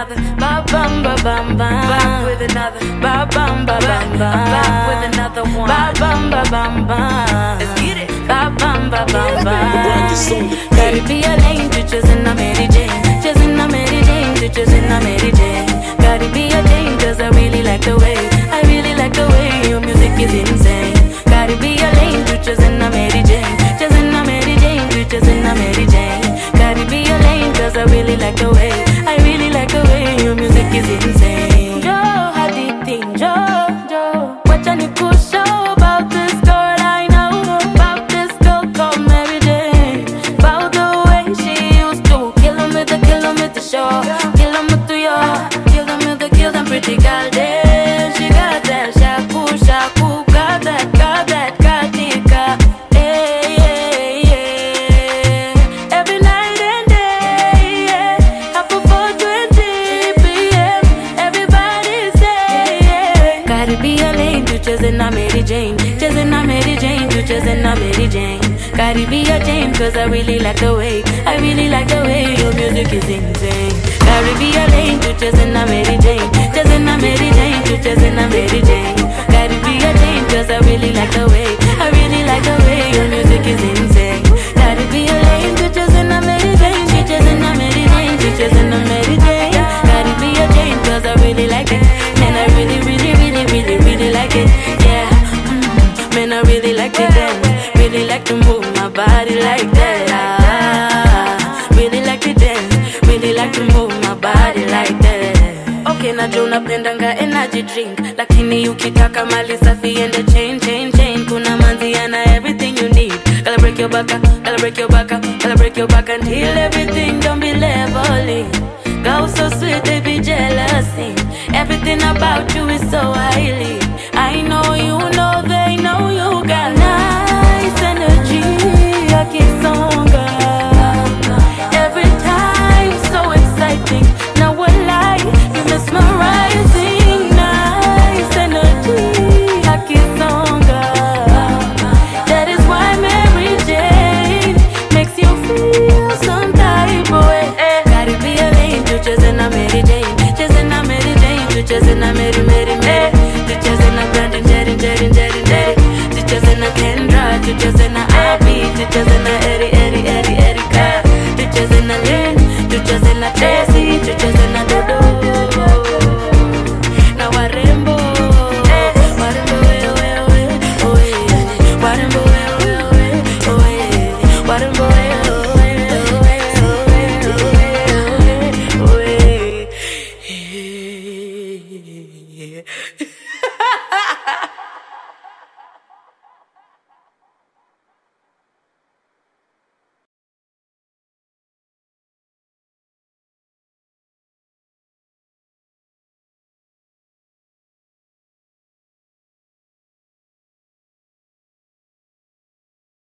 another. Ba bum ba bum bum. Back with another. Ba bum ba bum bum. Back with another one. Ba bum ba bum bum. Let's get it. Ba bum ba bum bum. Gotta be a lane to choosing a Mary Jane. Choosing a Mary Jane to choosing a Mary Jane. Gotta be a Jane 'cause I really like the way. I really like the way your music is insane. Gotta be a lane to choosing a Mary Jane. Choosing a Mary Jane to choosing a Mary Jane. Gotta be a lane 'cause I really like the way. I really like the way your music is insane. Joe, hadithi, Joe. Wacha nikusho about this girl I know. About this girl called Mary Jane. About the way she used to kill 'em with the show. Kill 'em with the yo. Kill them pretty girl there. She got that shaku. Got that katika. Every night and day, up before 20 p.m. Everybody say, gotta be a lane to choosing a Mary Jane. Choosing a Mary Jane to choosing a Mary Jane. Gotta be a Jane 'cause I really like the way. I really like the way your music is insane. Gotta be a lane to choosing a Mary Jane. Choosing a Mary Jane to choosing a Mary Jane. Gotta be a Jane 'cause I really like the way. I really like the way your music is insane. Gotta be a lane to choosing a Mary Jane. To choosing a Mary Jane. To choosing a Mary Jane. Gotta be a Jane 'cause I really like it. Man, I really like it. Yeah, man, I really like to dance. Really like to move my body like that. Really like to dance. Really like to move my body like that. Okay, najua unapendanga energy drink, lakini ukitaka mali safi ende chain. Kuna manzi ana everything you need. Gotta break your back, gotta break your back, gotta break your back until everything don't be leveling. Go so sweet, they be jealousy. Everything about you is so highly. I know you know, they know you got nice energy. Yakisonga every time, so exciting. Now what lie, you mesmerizing. Nice energy, Yakisonga. That is why Mary Jane makes you feel some type of way. Gotta be a lane to choosing a Mary Jane. Choosing a Mary Jane to choosing a Mary. To choosing a Brandon, Jerry. To choosing a Kendra, to choosing a Abby, to choosing